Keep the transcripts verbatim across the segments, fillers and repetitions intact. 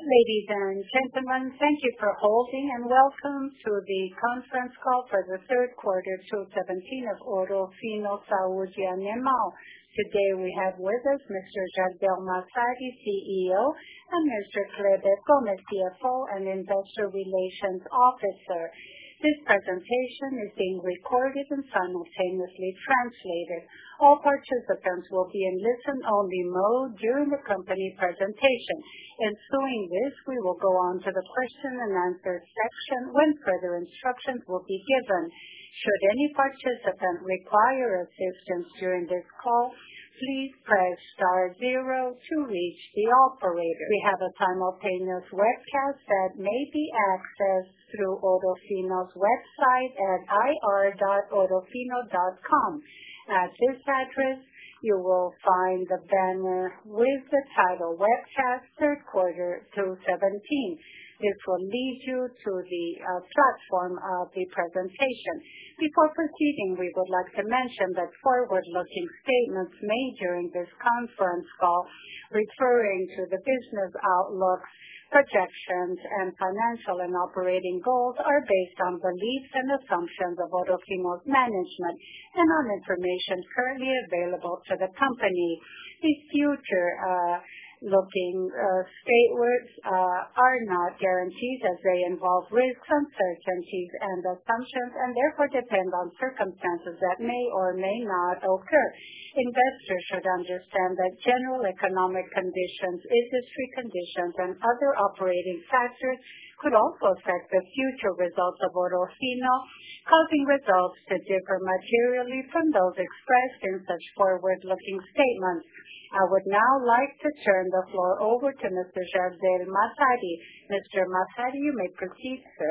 Ladies and gentlemen, thank you for holding and welcome to the conference call for the third quarter twenty seventeen of Ouro Fino Saúde Animal. Today we have with us Mister Jardel Massari, C E O, and Mister Kleber Gomes, C F O and Investor Relations Officer. This presentation is being recorded and simultaneously translated. All participants will be in listen-only mode during the company presentation. Ensuing this, we will go on to the question and answer section when further instructions will be given. Should any participant require assistance during this call, please press star zero to reach the operator. We have a simultaneous webcast that may be accessed through Ouro Fino's website at i r dot ourofino dot com. At this address, you will find the banner with the title Webcast Third Quarter twenty seventeen. This will lead you to the uh, platform of the presentation. Before proceeding, we would like to mention that forward-looking statements made during this conference call referring to the business outlooks, projections, and financial and operating goals are based on beliefs and assumptions of Ouro Fino's management and on information currently available to the company. These future uh, looking uh, statements uh, are not guarantees as they involve risks, uncertainties, and assumptions, and therefore depend on circumstances that may or may not occur. Investors should understand that general economic conditions, industry conditions, and other operating factors could also affect the future results of Ouro Fino, causing results to differ materially from those expressed in such forward-looking statements. I would now like to turn the floor over to Mister Jardel Massari. Mister Massari, you may proceed, sir.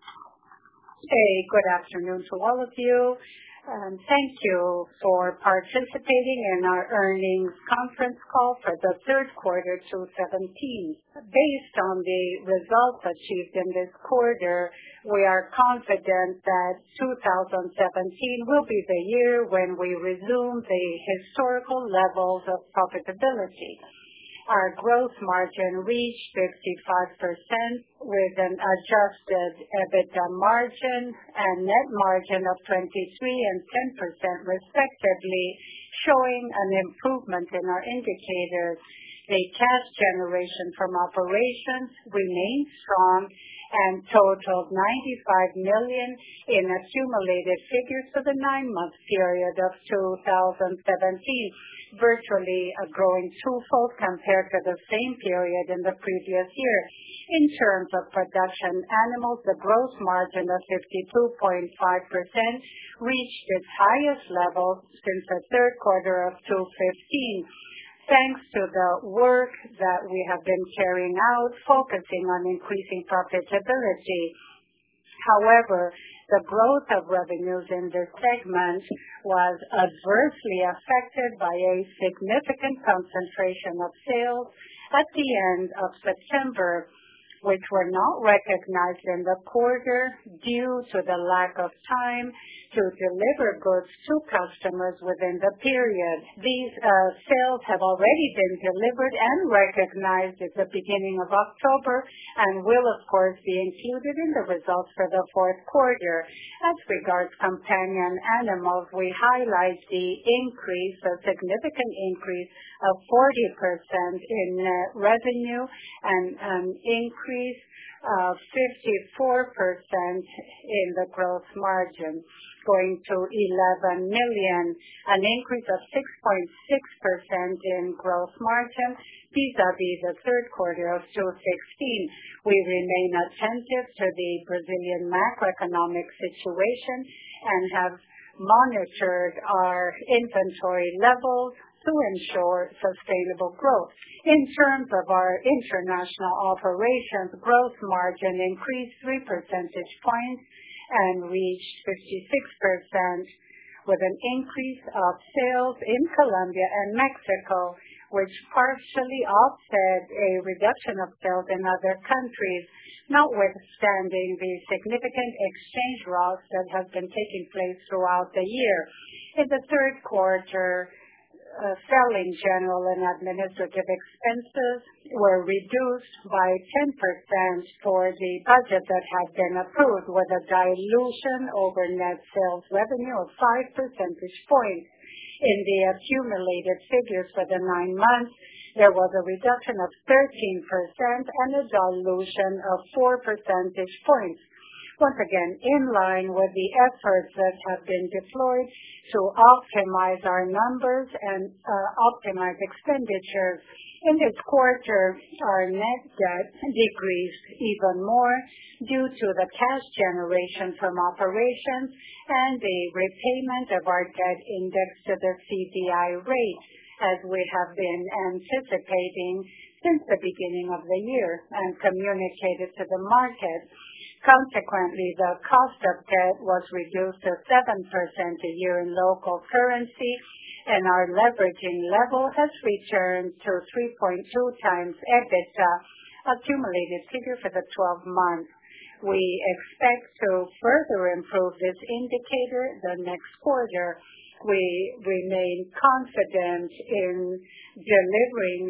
Hey, good afternoon to all of you. Um, thank you for participating in our earnings conference call for the third quarter twenty seventeen. Based on the results achieved in this quarter, we are confident that two thousand seventeen will be the year when we resume the historical levels of profitability. Our gross margin reached fifty-five percent with an adjusted EBITDA margin and net margin of twenty-three and ten percent respectively, showing an improvement in our indicators. The cash generation from operations remained strong and totaled ninety-five million in accumulated figures for the nine-month period of two thousand seventeen, virtually a growing twofold compared to the same period in the previous year. In terms of production animals, the gross margin of fifty-two point five percent reached its highest level since the third quarter of two thousand fifteen. Thanks to the work that we have been carrying out, focusing on increasing profitability. However, the growth of revenues in this segment was adversely affected by a significant concentration of sales at the end of September, which were not recognized in the quarter due to the lack of time to deliver goods to customers within the period. These uh, sales have already been delivered and recognized at the beginning of October and will, of course, be included in the results for the fourth quarter. As regards companion animals, we highlight the increase, a significant increase of forty percent in net revenue and an increase of fifty-four percent in the gross margin, going to eleven million, an increase of six point six percent in gross margin vis-a-vis the third quarter of two thousand sixteen. We remain attentive to the Brazilian macroeconomic situation and have monitored our inventory levels to ensure sustainable growth. In terms of our international operations, gross margin increased three percentage points and reached fifty-six percent, with an increase of sales in Colombia and Mexico, which partially offset a reduction of sales in other countries, notwithstanding the significant exchange loss that has been taking place throughout the year. In the third quarter, uh, selling, general, and administrative expenses were reduced by ten percent for the budget that had been approved, with a dilution over net sales revenue of five percentage points. In the accumulated figures for the nine months, there was a reduction of thirteen percent and a dilution of four percentage points. Once again, in line with the efforts that have been deployed to optimize our numbers and uh, optimize expenditures. In this quarter, our net debt decreased even more due to the cash generation from operations and the repayment of our debt indexed to the C D I rate, as we have been anticipating since the beginning of the year and communicated to the market. Consequently, the cost of debt was reduced to seven percent a year in local currency, and our leveraging level has returned to three point two times EBITDA, accumulated figure for the twelve months. We expect to further improve this indicator the next quarter. We remain confident in delivering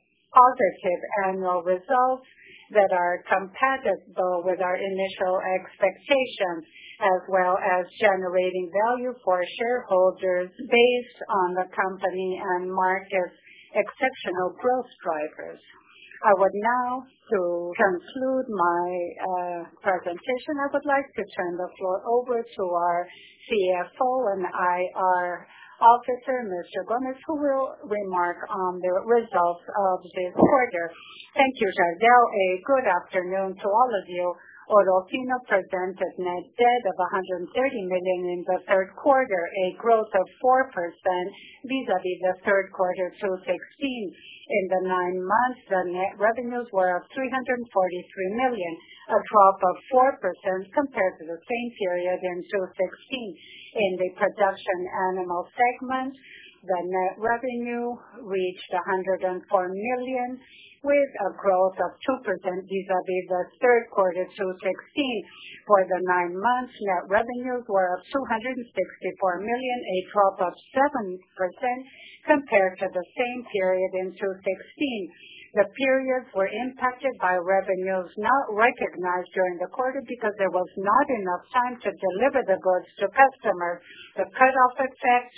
positive annual results that are compatible with our initial expectations, as well as generating value for shareholders based on the company and market's exceptional growth drivers. I would now, to conclude my uh, presentation, I would like to turn the floor over to our C F O and I R Officer, Mister Gomez, who will remark on the results of this quarter. Thank you, Jardel. A good afternoon to all of you. Ouro Fino presented net debt of one hundred thirty million dollars in the third quarter, a growth of four percent vis-a-vis the third quarter two thousand sixteen. In the nine months, the net revenues were of three hundred forty-three million dollars, a drop of four percent compared to the same period in two thousand sixteen. In the production animal segment, the net revenue reached one hundred four million dollars, with a growth of two percent vis-a-vis the third quarter two thousand sixteen. For the nine months, net revenues were of two hundred sixty-four million dollars, a drop of seven percent compared to the same period in two thousand sixteen. The periods were impacted by revenues not recognized during the quarter because there was not enough time to deliver the goods to customers. The cutoff effect,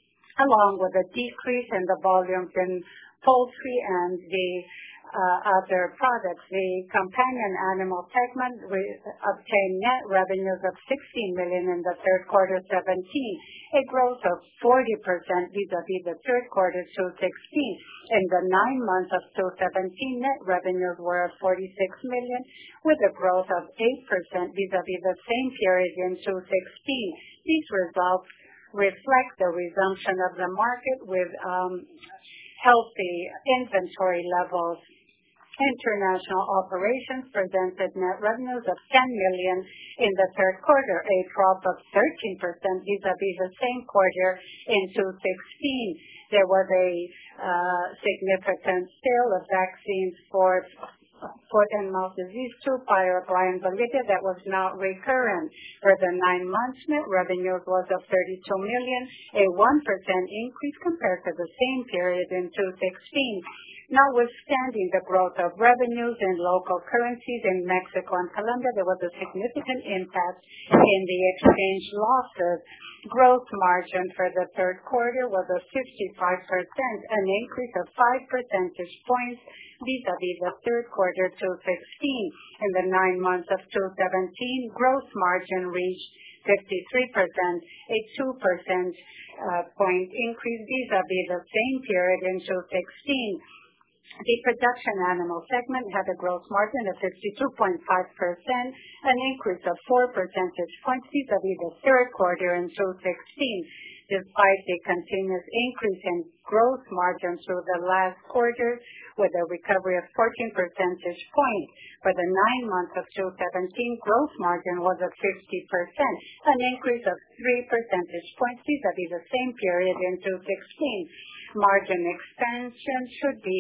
along with a decrease in the volumes in poultry and the uh, other products. The companion animal segment re- obtained net revenues of sixteen million dollars in the third quarter seventeen, a growth of forty percent vis-a-vis the third quarter two thousand sixteen. In the nine months of two thousand seventeen, net revenues were forty-six million dollars, with a growth of eight percent vis-a-vis the same period in two thousand sixteen. These results reflect the resumption of the market with um, healthy inventory levels. International operations presented net revenues of ten million dollars in the third quarter, a drop of thirteen percent vis-a-vis the same quarter in two thousand sixteen. There was a uh, significant sale of vaccines for foot and mouth disease to Paraguay and Bolivia that was not recurrent. For the nine months, net revenues was of thirty-two million dollars, a one percent increase compared to the same period in two thousand sixteen. Notwithstanding the growth of revenues in local currencies in Mexico and Colombia, there was a significant impact in the exchange losses. Gross margin for the third quarter was of fifty-five percent, an increase of five percentage points vis-a-vis the third quarter two thousand sixteen. In the nine months of two thousand seventeen, gross margin reached fifty-three percent, a two percent uh, point increase vis-a-vis the same period in two thousand sixteen. The production animal segment had a gross margin of fifty-two point five percent, an increase of four percentage points vis-a-vis the third quarter in two thousand sixteen. Despite the continuous increase in gross margin through the last quarter, with a recovery of fourteen percentage points. For the nine months of two thousand seventeen, gross margin was at fifty percent, an increase of three percentage points vis-a-vis the same period in two thousand sixteen. Margin expansion should be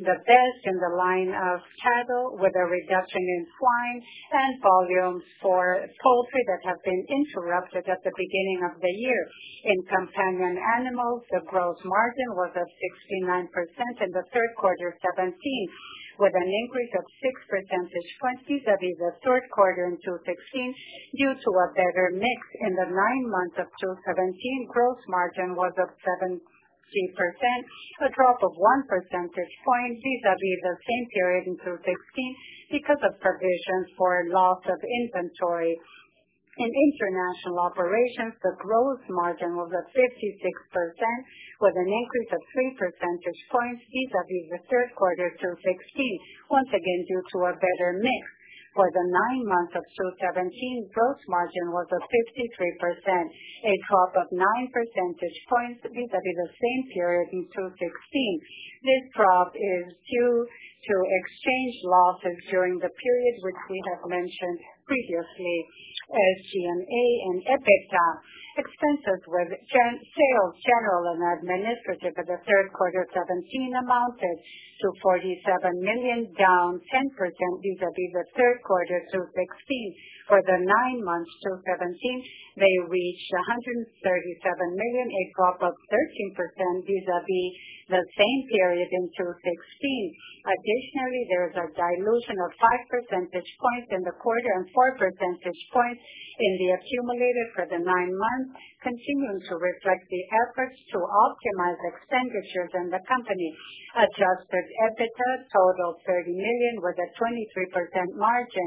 the best in the line of cattle, with a reduction in swine and volumes for poultry that have been interrupted at the beginning of the year. In companion animals, the gross margin was of sixty-nine percent in the third quarter seventeen, with an increase of six percentage points vis-à-vis the third quarter in two thousand sixteen due to a better mix. In the nine months of two thousand seventeen, gross margin was of seventy percent, a drop of one percentage point vis-à-vis the same period in two thousand sixteen because of provisions for loss of inventory. In international operations, the gross margin was at fifty-six percent, with an increase of three percentage points vis-à-vis the third quarter two thousand sixteen, once again due to a better mix. For the nine months of two thousand seventeen, gross margin was at fifty-three percent, a drop of nine percentage points vis-à-vis the same period in two thousand sixteen. This drop is due to exchange losses during the period which we have mentioned previously. S G and A and EBITDA. Expenses with gen- sales, general and administrative for the third quarter seventeen amounted to forty-seven million, down ten percent vis-à-vis the third quarter two thousand sixteen. For the nine months two thousand seventeen, they reached one hundred thirty-seven million, a drop of thirteen percent vis-à-vis the same period in two thousand sixteen. Additionally, there is a dilution of five percentage points in the quarter and four percentage points in the accumulated for the nine months, continuing to reflect the efforts to optimize expenditures in the company. Adjusted EBITDA totaled thirty million with a twenty-three percent margin,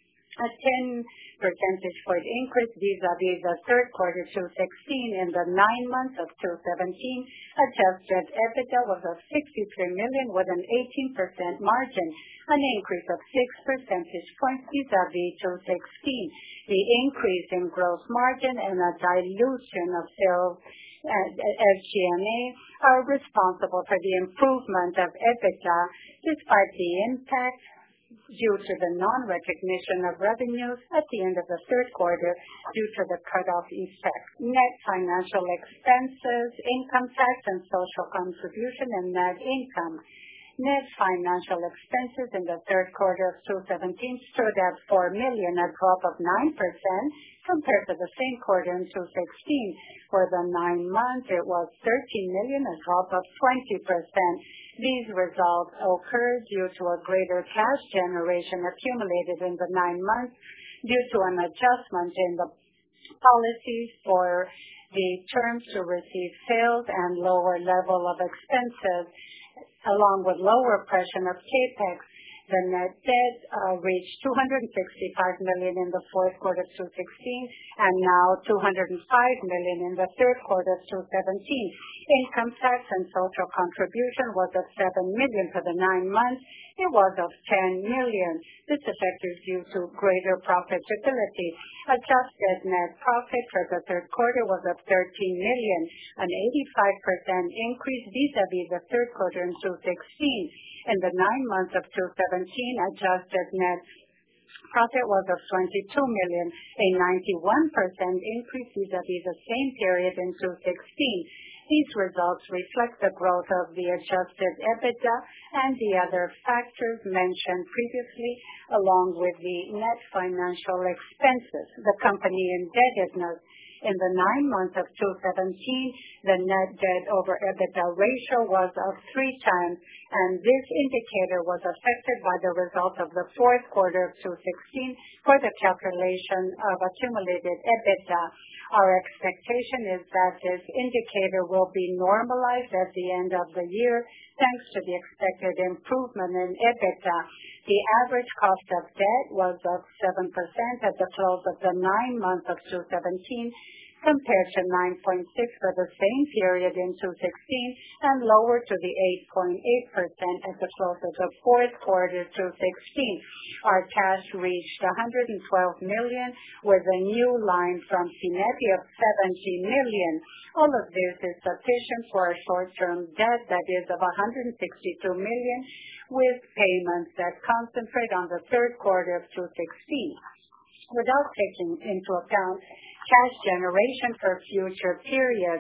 a ten percentage point increase vis-à-vis the third quarter two thousand sixteen. In the nine months of two thousand seventeen, adjusted EBITDA was of sixty-three million with an eighteen percent margin, an increase of six percentage points vis-à-vis two thousand sixteen. The increase in gross margin and a dilution of sales at S G and A are responsible for the improvement of EBITDA, despite the impact due to the non-recognition of revenues at the end of the third quarter due to the cutoff effect. Net financial expenses, income tax and social contribution, and net income. Net financial expenses in the third quarter of two thousand seventeen stood at four million, a drop of nine percent compared to the same quarter in two thousand sixteen. For the nine months, it was thirteen million, a drop of twenty percent. These results occurred due to a greater cash generation accumulated in the nine months due to an adjustment in the policies for the terms to receive sales and lower level of expenses, along with lower pressure of capex. The net debt uh, reached two hundred sixty-five million in the fourth quarter of two thousand sixteen and now two hundred five million in the third quarter of two thousand seventeen. Income tax and social contribution was of seven million for the nine months. It was of ten million. This effect is due to greater profitability. Adjusted net profit for the third quarter was of thirteen million, an eighty-five percent increase vis-à-vis the third quarter in two thousand sixteen. In the nine months of two thousand seventeen, adjusted net profit was of twenty-two million, a ninety-one percent increase vis-à-vis the same period in two thousand sixteen. These results reflect the growth of the adjusted EBITDA and the other factors mentioned previously, along with the net financial expenses. The company indebtedness. In the nine months of two thousand seventeen, the net debt over EBITDA ratio was of three times, and this indicator was affected by the result of the fourth quarter of two thousand sixteen for the calculation of accumulated EBITDA. Our expectation is that this indicator will be normalized at the end of the year thanks to the expected improvement in EBITDA. The average cost of debt was of seven percent at the close of the nine months of two thousand seventeen, compared to nine point six percent for the same period in two thousand sixteen and lower to the eight point eight percent at the close of the fourth quarter two thousand sixteen. Our cash reached one hundred twelve million with a new line from Finetti of seventy million. All of this is sufficient for a short-term debt that is of one hundred sixty-two million, with payments that concentrate on the third quarter of two thousand sixteen. Without taking into account cash generation for future periods,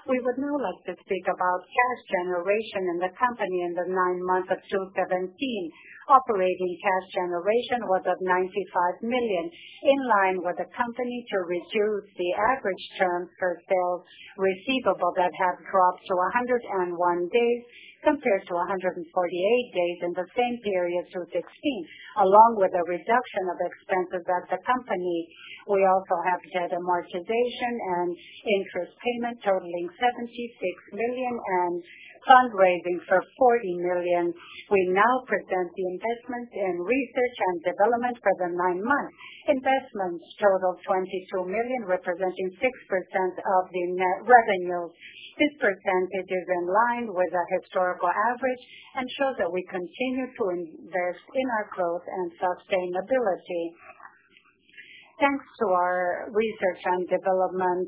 We would now like to speak about cash generation in the company in the nine months of twenty seventeen. Operating cash generation was of ninety-five million, in line with the company to reduce the average terms for sales receivable that have dropped to one hundred one days compared to one hundred forty-eight days in the same period twenty sixteen, along with a reduction of expenses at the company. We also have debt amortization and interest payment totaling seventy-six million and fundraising for forty million. We now present the investments in research and development for the nine months. Investments total twenty-two million, representing six percent of the net revenues. This percentage is in line with the historical average and shows that we continue to invest in our growth and sustainability. Thanks to our research and development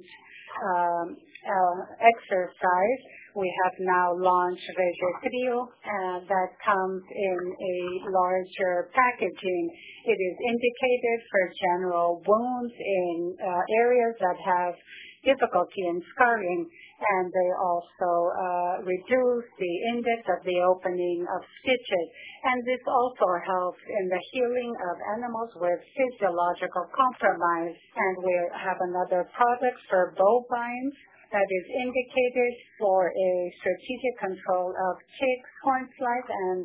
um, uh, exercise, we have now launched Registrio uh, that comes in a larger packaging. It is indicated for general wounds in uh, areas that have difficulty in scarring, and they also uh, reduce the index of the opening of stitches. And this also helps in the healing of animals with physiological compromise. And we have another product for bovines that is indicated for a strategic control of ticks, hornslice, and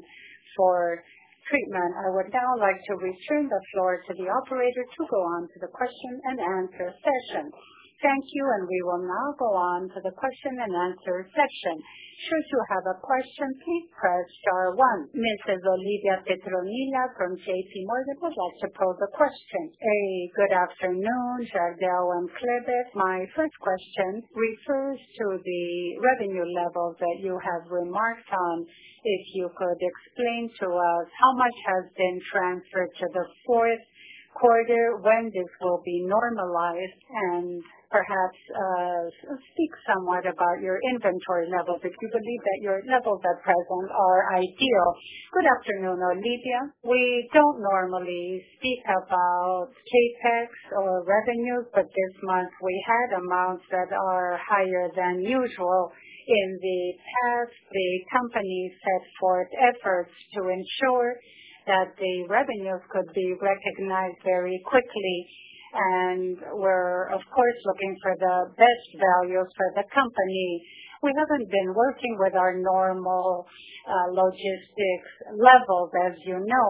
for treatment. I would now like to return the floor to the operator to go on to the question and answer session. Thank you, and we will now go on to the question and answer section. Should you have a question, please press star one. Missus Olivia Petronila from J P Morgan would like to pose a question. A good afternoon, Jardel and Cleves. My first question refers to the revenue levels that you have remarked on. If you could explain to us how much has been transferred to the fourth quarter, when this will be normalized, and perhaps uh, speak somewhat about your inventory levels, if you believe that your levels at present are ideal. Good afternoon, Olivia. We don't normally speak about capex or revenues, but this month we had amounts that are higher than usual. In the past, the company set forth efforts to ensure that the revenues could be recognized very quickly. And we're, of course, looking for the best values for the company. We haven't been working with our normal uh, logistics levels, as you know.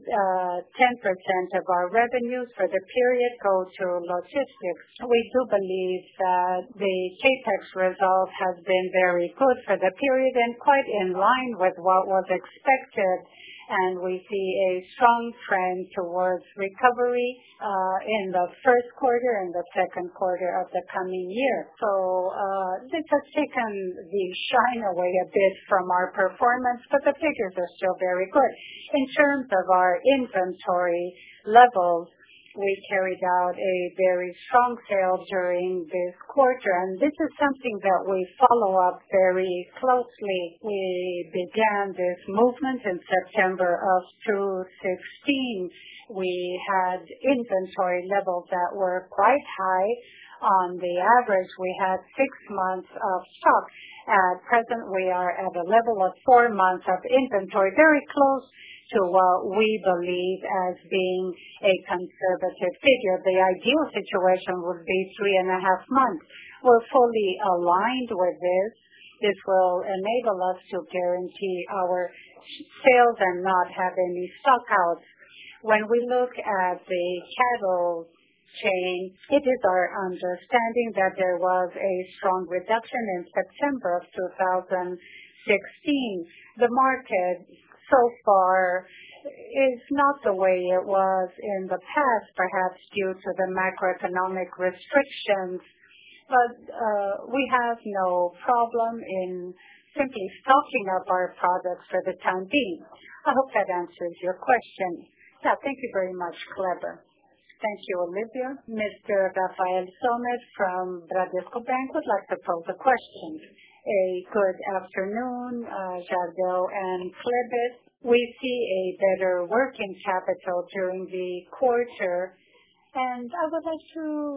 Uh, ten percent of our revenues for the period go to logistics. We do believe that the capex result has been very good for the period and quite in line with what was expected. And we see a strong trend towards recovery uh, in the first quarter and the second quarter of the coming year. So uh, this has taken the shine away a bit from our performance, but the figures are still very good. In terms of our inventory levels, we carried out a very strong sale during this quarter, and this is something that we follow up very closely. We began this movement in September of two thousand sixteen. We had inventory levels that were quite high. On the average, we had six months of stock. At present, we are at a level of four months of inventory, very close to what we believe as being a conservative figure. The ideal situation would be three and a half months. We're fully aligned with this. This will enable us to guarantee our sales and not have any stockouts. When we look at the cattle chain, it is our understanding that there was a strong reduction in September of two thousand sixteen. The market so far is not the way it was in the past, perhaps due to the macroeconomic restrictions, but uh, we have no problem in simply stocking up our products for the time being. I hope that answers your question. Yeah, thank you very much, Clever. Thank you, Olivia. Mister Rafael Somes from Bradesco Bank would like to pose a question. A good afternoon, uh, Jardel and Cleves. We see a better working capital during the quarter, and I would like to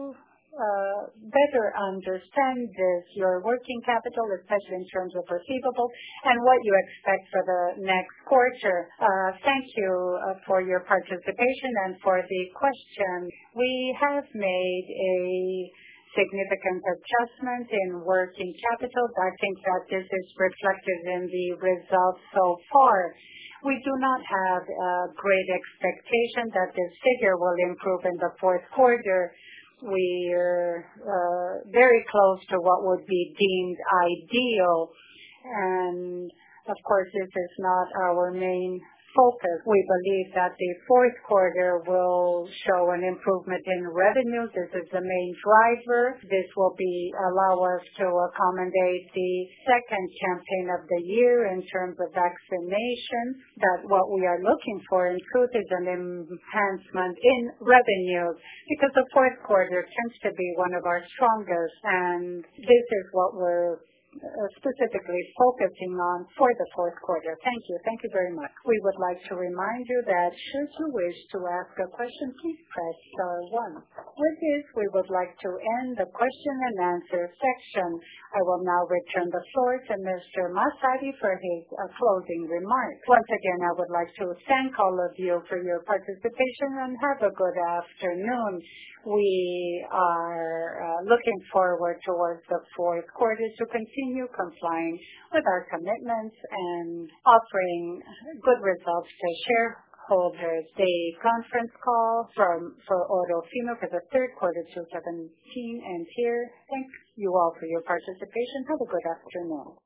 uh, better understand this, your working capital, especially in terms of receivables, and what you expect for the next quarter. Uh, thank you uh, for your participation and for the question. We have made a significant adjustment in working capital. I think that this is reflected in the results so far. We do not have a great expectation that this figure will improve in the fourth quarter. We are uh, very close to what would be deemed ideal, and of course this is not our main focus. We believe that the fourth quarter will show an improvement in revenue. This is the main driver. This will be allow us to accommodate the second campaign of the year in terms of vaccination. That what we are looking for in truth is an enhancement in revenues, because the fourth quarter tends to be one of our strongest, and this is what we're Uh, specifically focusing on for the fourth quarter. Thank you. Thank you very much. We would like to remind you that should you wish to ask a question, please press star one. With this, we would like to end the question and answer section. I will now return the floor to Mister Massari for his uh, closing remarks. Once again, I would like to thank all of you for your participation and have a good afternoon. We are uh, looking forward towards the fourth quarter to continue complying with our commitments and offering good results to shareholders. The conference call from for Ouro Fino for the third quarter two thousand seventeen ends here. Thank you all for your participation. Have a good afternoon.